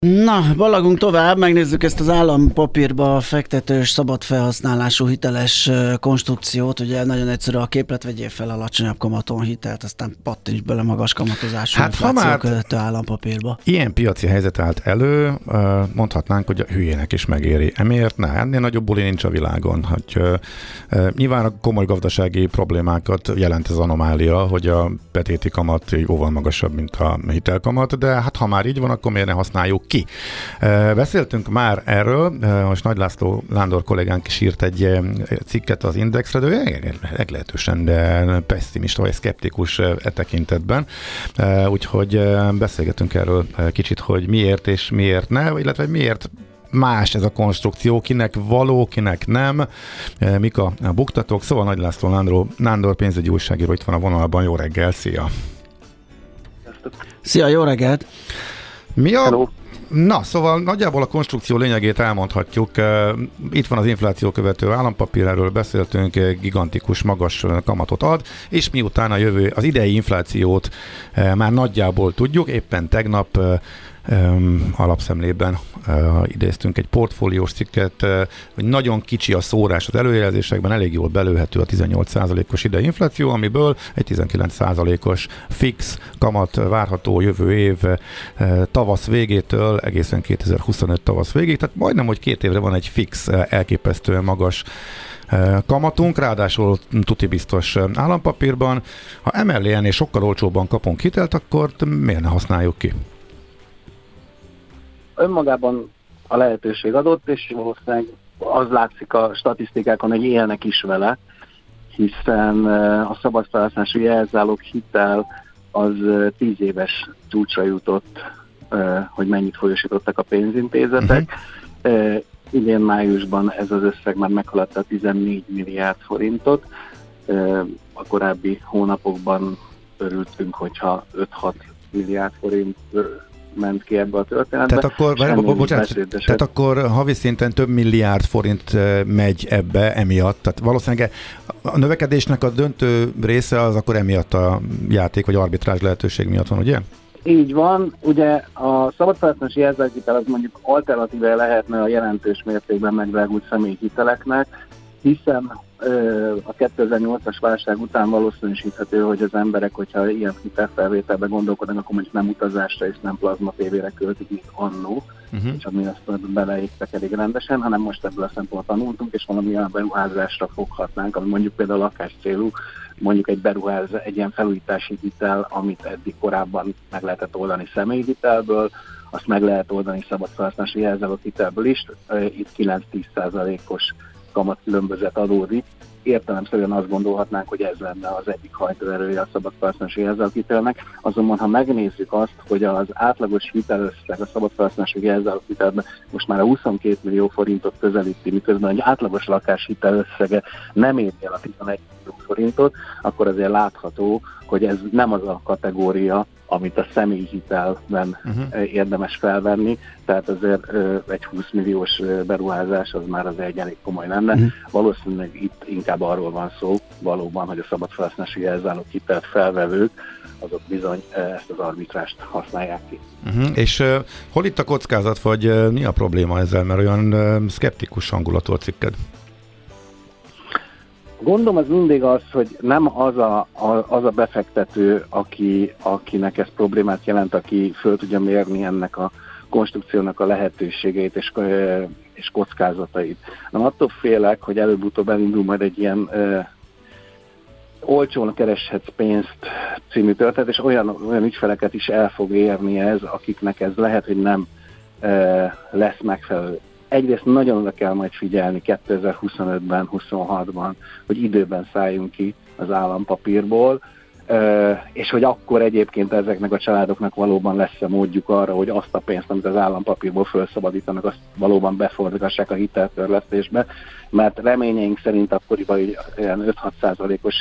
Na, ballagunk tovább, megnézzük ezt az állampapírba fektetős, szabad felhasználású hiteles konstrukciót. Ugye nagyon egyszerű a képlet, vegyél fel alacsonyabb kamaton hitelt, aztán pattints bele magas kamatozású infláció követő állampapírba. Ilyen piaci helyzet állt elő, mondhatnánk, hogy a hülyének is megéri. Emiért ne, ennél nagyobb buli nincs a világon. Hogy, nyilván a komoly gazdasági problémákat jelent az anomália, hogy a betéti kamat jóval magasabb, mint a hitelkamat, de hát ha már így van, akkor miért ne használjuk ki. Beszéltünk már erről, most Nagy László Nándor kollégánk is írt egy cikket az Indexre, de ő meglehetősen pessimista vagy szkeptikus tekintetben, úgyhogy beszélgetünk erről kicsit, hogy miért és miért ne, illetve miért más ez a konstrukció, kinek való, kinek nem, mik a buktatók. Szóval Nagy László Nándor pénzügyi újságíró itt van a vonalban. Jó reggel, szia! Szia, jó reggelt! Hello. Na, szóval nagyjából a konstrukció lényegét elmondhatjuk. Itt van az infláció követő állampapír, erről beszéltünk, gigantikus magas kamatot ad, és miután az idei inflációt már nagyjából tudjuk, éppen tegnap alapszemlében idéztünk egy portfóliós cikket, hogy nagyon kicsi a szórás az előjelzésekben, elég jól belőhető a 18%-os idei infláció, amiből egy 19%-os fix kamat várható jövő év tavasz végétől egészen 2025 tavasz végéig, tehát majdnem, hogy 2 évre van egy fix, elképesztően magas kamatunk, ráadásul tuti biztos állampapírban. Ha emellé ennél sokkal olcsóbban kapunk hitelt, akkor miért ne használjuk ki? Önmagában a lehetőség adott, és valószínűleg az látszik a statisztikákon, hogy élnek is vele, hiszen a szabad felhasználású jelzálog hitel az 10 éves csúcsra jutott, hogy mennyit folyósítottak a pénzintézetek. Idén májusban ez az összeg már meghaladta 14 milliárd forintot. A korábbi hónapokban örültünk, hogyha 5-6 milliárd forint ment ki ebbe a történetbe. Tehát akkor havi szinten több milliárd forint megy ebbe emiatt. Tehát valószínűleg a növekedésnek a döntő része az akkor emiatt a játék vagy arbitrázs lehetőség miatt van, ugye? Így van. Ugye a szabadfelhasználási jelzáloghitel az mondjuk alternatíve lehetne a jelentős mértékben megdrágult személyhiteleknek, hiszen a 2008-as válság után valószínűsíthető, hogy az emberek, hogyha ilyen hitelfelvételben gondolkodnak, akkor mondjuk nem utazásra és nem plazma tévére költik, mint annó, és ami azt beleégtek elég rendesen, hanem most ebből a szempontból tanultunk, és valami olyan beruházásra foghatnánk, ami mondjuk például lakáscélú, mondjuk egy ilyen felújítási hitel, amit eddig korábban meg lehetett oldani személyhitelből, azt meg lehet oldani szabadfelhasználási jelzáloghitelből is, itt 9-10%-os kamatkülönbözet adódik. Értelemszerűen azt gondolhatnánk, hogy ez lenne az egyik hajtóerője a szabadfelhasználási jelzálogｈitelnek. Azonban, ha megnézzük azt, hogy az átlagos hitelösszeg a szabadfelhasználási jelzálogｈitelben most már a 22 millió forintot közelíti, miközben egy átlagos lakás hitelösszege nem éri el a 11 millió forintot, akkor azért látható, hogy ez nem az a kategória, amit a személyhitelben érdemes felvenni, tehát azért egy 20 milliós beruházás az már az egy elég komoly lenne. Valószínűleg itt inkább arról van szó valóban, hogy a szabadfelhasználási jelzáloghitelt felvevők, azok bizony ezt az arbitrást használják ki. És hol itt a kockázat, vagy mi a probléma ezzel, mert olyan szkeptikus hangulatú a cikked? Gondom az mindig az, hogy nem az a befektető, akinek ez problémát jelent, aki föl tudja mérni ennek a konstrukciónak a lehetőségeit és kockázatait. Nem attól félek, hogy előbb-utóbb elindul majd egy ilyen olcsón kereshetsz pénzt című történet, és olyan ügyfeleket is el fog érni ez, akiknek ez lehet, hogy nem lesz megfelelő. Egyrészt nagyon oda kell majd figyelni 2025-ben, 26-ban, hogy időben szálljunk ki az állampapírból, és hogy akkor egyébként ezeknek a családoknak valóban lesz-e módjuk arra, hogy azt a pénzt, amit az állampapírból felszabadítanak, azt valóban befordítassák a hiteltörlesztésbe, mert reményeink szerint akkoriban ilyen 5-6%-os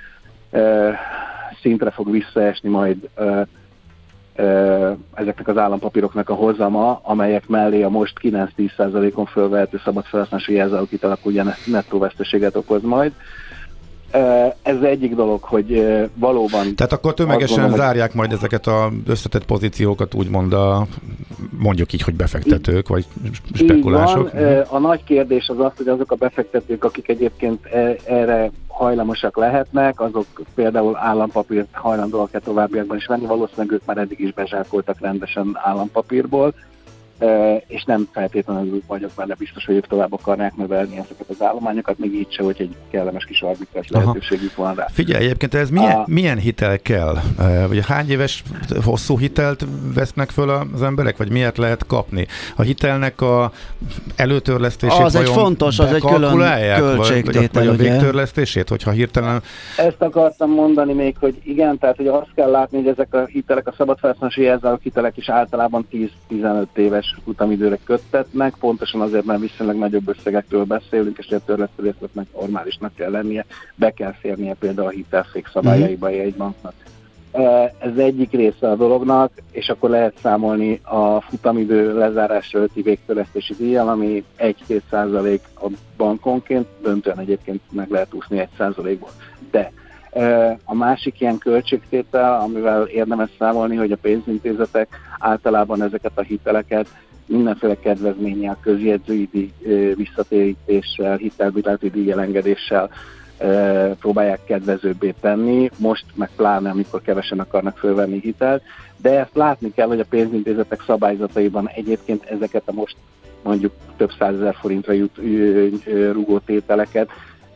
szintre fog visszaesni majd ezeknek az állampapíroknak a hozama, amelyek mellé a most 9-10%-on fölvehető szabad felhasználású jelzáloghitel, akkor ugye nettó veszteséget okoz majd. Ez egyik dolog, hogy valóban... Tehát akkor tömegesen zárják majd ezeket az összetett pozíciókat, úgymond mondjuk így, hogy befektetők, vagy spekulások. A nagy kérdés az, hogy azok a befektetők, akik egyébként erre hajlamosak lehetnek, azok például állampapírt hajlandóak-e továbbiakban is venni, valószínűleg ők már eddig is bezsákoltak rendesen állampapírból, és nem feltétlenül vagyok benne biztos, hogy ők tovább akarnák növelni ezeket az állományokat, még így se, hogy egy kellemes kis arbitrás lehetőségük van rá. Figyelj, egyébként ez milyen hitel kell? Ugye hány éves hosszú hitelt vesznek föl az emberek, vagy miért lehet kapni? A hitelnek a előtörlesztését az egy fontos, az egy külön költségtétel, vagy a végtörlesztését, hogyha hirtelen... Ezt akartam mondani még, hogy igen, tehát hogy azt kell látni, hogy ezek a hitelek, a szabadfelhasználási jelzálog hitelek is általában 10-15 éves futamidőre köttetnek, pontosan azért, mert viszonylag nagyobb összegekről beszélünk, és a törlesztőrészletnek normálisnak kell lennie, be kell férnie például a hitelszék szabályaiba egy banknak. Ez egyik része a dolognak, és akkor lehet számolni a futamidő lezárásra előtti végtörlesztési díjjal, ami 1-2% a bankonként, döntően egyébként meg lehet úszni 1%-ból. De a másik ilyen költségtétel, amivel érdemes számolni, hogy a pénzintézetek általában ezeket a hiteleket mindenféle kedvezménnyel, közjegyzői díj visszatérítéssel, hitelbírálati díjelengedéssel próbálják kedvezőbbé tenni, most meg pláne, amikor kevesen akarnak fölvenni hitelt, de ezt látni kell, hogy a pénzintézetek szabályzataiban egyébként ezeket a most mondjuk több 100 000 forintra rúgó tételeket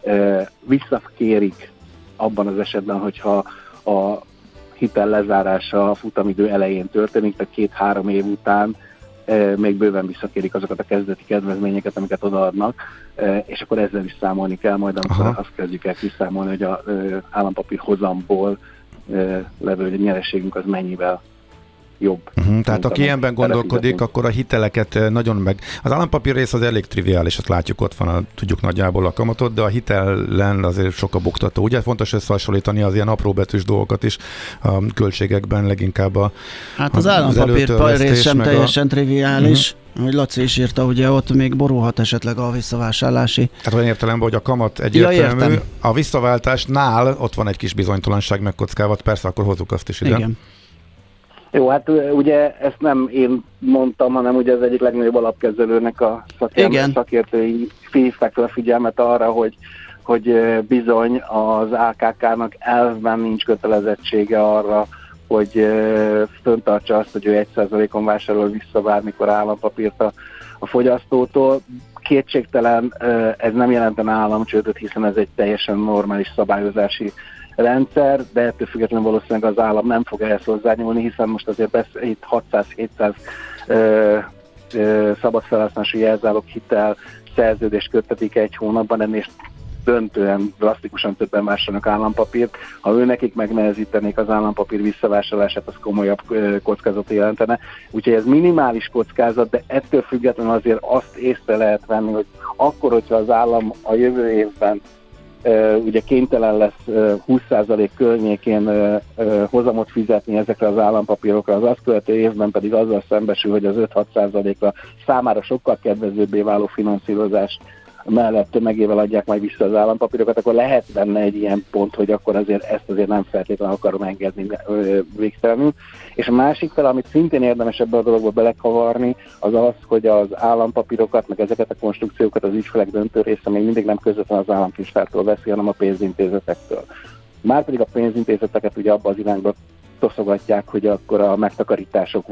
visszakérik abban az esetben, hogyha a hitel lezárása a futamidő elején történik, tehát 2-3 év után még bőven visszakérik azokat a kezdeti kedvezményeket, amiket odaadnak, és akkor ezzel is számolni kell, majd amikor azt kezdjük el kiszámolni, hogy az állampapír hozamból levő nyereségünk az mennyivel jobb. Tehát aki ilyenben gondolkodik, akkor a hiteleket nagyon meg... Az állampapír rész az elég triviális, azt látjuk, ott van, tudjuk nagyjából a kamatot, de a hitellen azért sok a buktató. Ugye fontos összehasonlítani az ilyen apróbetűs dolgokat is a költségekben, leginkább hát az állampapír rész sem teljesen triviális. Hogy Laci is írta, ugye ott még borulhat esetleg a visszavásárlási. Hát olyan értelemben, hogy a kamat egyértelmű. A visszaváltásnál ott van egy kis bizonytalanság megkockázat, persze akkor hozzuk azt is ide. Igen. Jó, hát ugye ezt nem én mondtam, hanem ugye az egyik legnagyobb alapkezelőnek a szakértői felhívták fel a figyelmet arra, hogy bizony az AKK-nak elvben nincs kötelezettsége arra, hogy föntartsa azt, hogy ő 1%-on vásárol vissza bármikor állampapírt a fogyasztótól. Kétségtelen ez nem jelenten államcsődöt, hiszen ez egy teljesen normális szabályozási rendszer, de ettől függetlenül valószínűleg az állam nem fog ehhez hozzányúlni, hiszen most azért itt 600-700 szabadfelhasználási jelzálog hitel szerződést köttetik egy hónapban, ennél döntően, drasztikusan többen vásárolnak állampapírt. Ha ő nekik megnehezítenék az állampapír visszavásárlását, az komolyabb kockázat jelentene. Úgyhogy ez minimális kockázat, de ettől függetlenül azért azt észre lehet venni, hogy akkor, hogyha az állam a jövő évben ugye kénytelen lesz 20% környékén hozamot fizetni ezekre az állampapírokra, az azt követő évben pedig azzal szembesül, hogy az 5-6%-ra számára sokkal kedvezőbbé váló finanszírozás mellett tömegével adják majd vissza az állampapírokat, akkor lehet benne egy ilyen pont, hogy akkor ezt azért nem feltétlenül akarom engedni végtelenül. És a másik fel, amit szintén érdemes ebbe a dologba belekavarni, az az, hogy az állampapírokat, meg ezeket a konstrukciókat az ügyfelek döntő része még mindig nem közvetlenül az államkincstártól veszi, hanem a pénzintézetektől. Márpedig a pénzintézeteket ugye abba az irányba toszogatják, hogy akkor a megtakarítások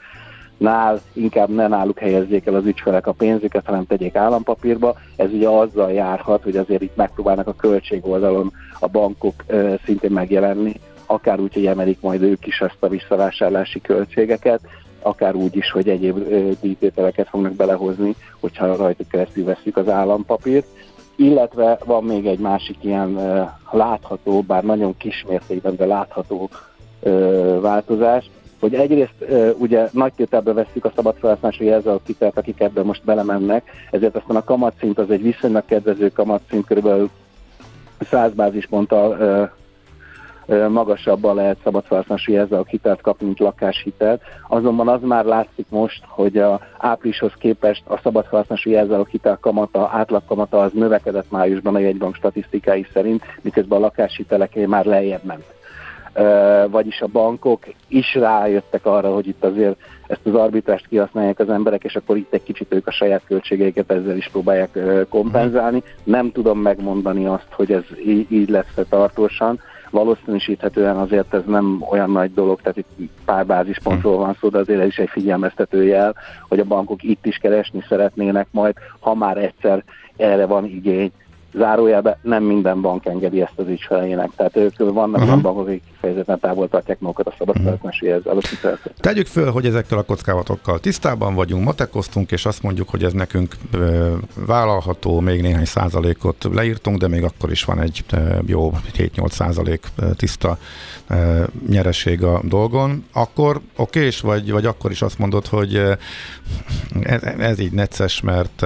inkább ne náluk helyezzék el az ügyfelek a pénzüket, hanem tegyék állampapírba. Ez ugye azzal járhat, hogy azért itt megpróbálnak a költségoldalon a bankok szintén megjelenni, akár úgy, hogy emelik majd ők is ezt a visszavásárlási költségeket, akár úgy is, hogy egyéb díjtételeket fognak belehozni, hogyha rajtuk keresztül veszik az állampapírt. Illetve van még egy másik ilyen látható, bár nagyon kis mértékben, de látható változás, hogy egyrészt ugye nagy tételbe vesszük a szabadfelhasználási jelzálog hitelt, akik ebben most belemennek, ezért aztán a kamatszint az egy viszonylag kedvező kamatszint, kb. 100 bázisponttal magasabban lehet szabadfelhasználási jelzálog hitelt kapni, mint lakáshitelt. Azonban az már látszik most, hogy a áprilishoz képest a szabadfelhasználási jelzálog hitel kamata, átlagkamata az növekedett májusban a jegybank statisztikái szerint, miközben a lakáshiteleké már lejjebb ment. Vagyis a bankok is rájöttek arra, hogy itt azért ezt az arbitrást kihasználják az emberek, és akkor itt egy kicsit ők a saját költségeiket ezzel is próbálják kompenzálni. Nem tudom megmondani azt, hogy ez így lesz tartósan. Valószínűsíthetően azért ez nem olyan nagy dolog, tehát itt pár bázispontról van szó, de azért ez is egy figyelmeztető jel, hogy a bankok itt is keresni szeretnének majd, ha már egyszer erre van igény. Zárójelben nem minden bank engedi ezt az ügyfeleinek. Tehát ők vannak olyan bankok, akik kifejezetten távol tartják magukat a szabadfelhasználási jelzálóghiteltől. Tegyük föl, hogy ezekkel a kockázatokkal tisztában vagyunk, matekoztunk, és azt mondjuk, hogy ez nekünk vállalható, még néhány százalékot leírtunk, de még akkor is van egy jó 7-8% tiszta nyereség a dolgon. Akkor okés, vagy akkor is azt mondod, hogy ez így necces, mert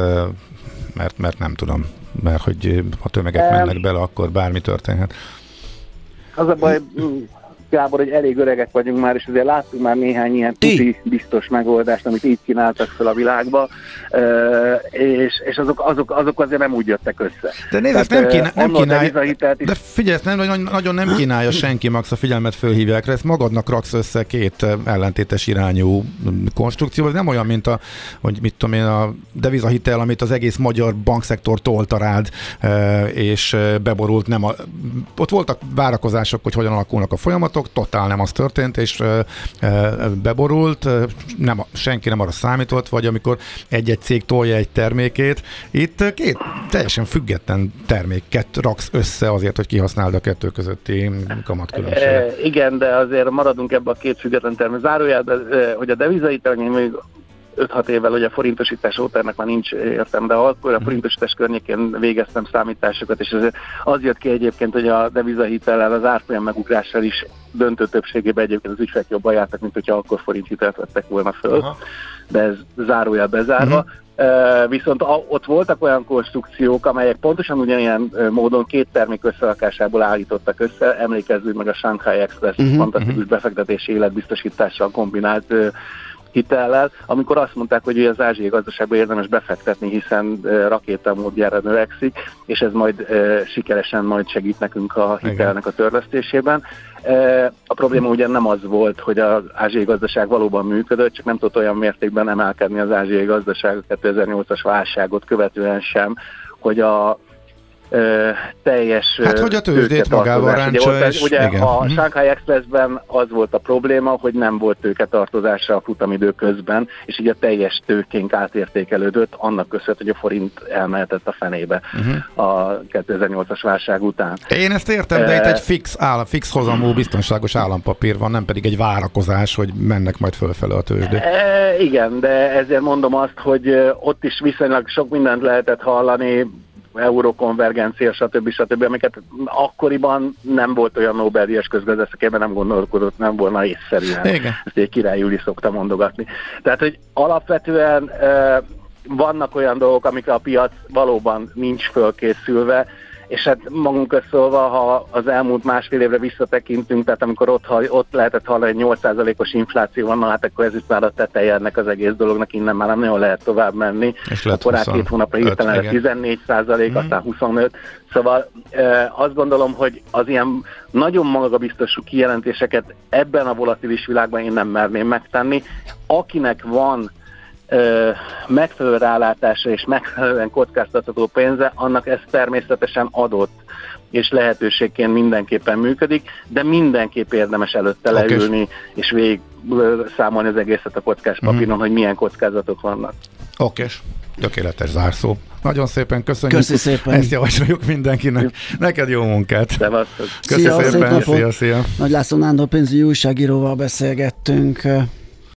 nem tudom. Mert hogy ha tömegek mennek bele, akkor bármi történhet. Az a baj, Gábor, hogy elég öregek vagyunk már, és azért láttunk már néhány ilyen tuti biztos megoldást, amit így kínáltak fel a világba, és azok azért nem úgy jöttek össze. De nézd, ezt nem kínálja, de figyelj, nagyon nem kínálja senki, Max, a figyelmet fölhívják rá, ezt magadnak raksz össze két ellentétes irányú konstrukció, ez nem olyan, mint hogy mit tudom én, a devizahitel, amit az egész magyar bankszektor tolta rád, és beborult, ott voltak várakozások, hogy hogyan alakulnak a folyamatok, totál nem az történt, és beborult, senki nem arra számított, vagy amikor egy-egy cég tolja egy termékét, itt két teljesen független terméket raksz össze azért, hogy kihasználd a kettő közötti kamatkülönbséget. Igen, de azért maradunk ebbe a két független termék. Zárójelben, hogy a devizahitel még 5-6 évvel, hogy a forintosítás óta ennek már nincs értem, de akkor a forintosítás környékén végeztem számításokat, és az jött ki egyébként, hogy a devizahitellel, az árfolyam megugrással is döntő többségében egyébként az ügyfelek jobban jártak, mint hogyha akkor forinthitelt vettek volna föl. Aha. De ez zárójel bezárva. Viszont ott voltak olyan konstrukciók, amelyek pontosan ugyanilyen módon két termék összerakásából állítottak össze, emlékezzünk meg a Shanghai Express fantasztikus befektetési életbiztosítással kombinált hitellel, amikor azt mondták, hogy az ázsiai gazdaságban érdemes befektetni, hiszen rakétamódjára növekszik, és ez majd sikeresen majd segít nekünk a hitelnek a törlesztésében. A probléma ugye nem az volt, hogy az ázsiai gazdaság valóban működött, csak nem tudott olyan mértékben emelkedni az ázsiai gazdaság a 2008-as válságot követően sem, hogy a teljes hogy a tőzsdét magával ráncsa, és ugye igen. A Shanghai Expressben az volt a probléma, hogy nem volt tőketartozása a futamidő közben, és így a teljes tőkénk átértékelődött, annak köszönhető, hogy a forint elmehetett a fenébe a 2008-as válság után. Én ezt értem, de itt egy fix hozamú biztonságos állampapír van, nem pedig egy várakozás, hogy mennek majd fölfele a tőzsdé. Igen, de ezért mondom azt, hogy ott is viszonylag sok mindent lehetett hallani, eurokonvergencia, stb., amiket akkoriban nem volt olyan Nobel-díjas közgazdászakében, nem gondolkodott, nem volna észszerűen. Igen. Ezt egy Király Júli szokta mondogatni. Tehát, hogy alapvetően vannak olyan dolgok, amikre a piac valóban nincs fölkészülve, és hát magunk szólva, ha az elmúlt másfél évre visszatekintünk, tehát amikor ott lehetett hallani, hogy 8%-os infláció van, hát akkor ez itt már a teteje ennek az egész dolognak, innen már nem nagyon lehet tovább menni. Akkor rá 2 hónapra hirtelen 14%, aztán 25%. Szóval azt gondolom, hogy az ilyen nagyon magabiztosú kijelentéseket ebben a volatilis világban én nem merném megtenni. Akinek van megfelelő rálátása és megfelelően kockáztatható pénze, annak ez természetesen adott, és lehetőségként mindenképpen működik, de mindenképp érdemes előtte leülni, és végig számolni az egészet a kockáspapíron, hogy milyen kockázatok vannak. Okés. Tökéletes zárszó. Nagyon szépen köszönjük. Köszi szépen. Ezt javasoljuk mindenkinek. Neked jó munkát. Szevasztok. Köszi szépen. Szia. Nagy László Nándor pénzügyi újságíróval beszélgettünk.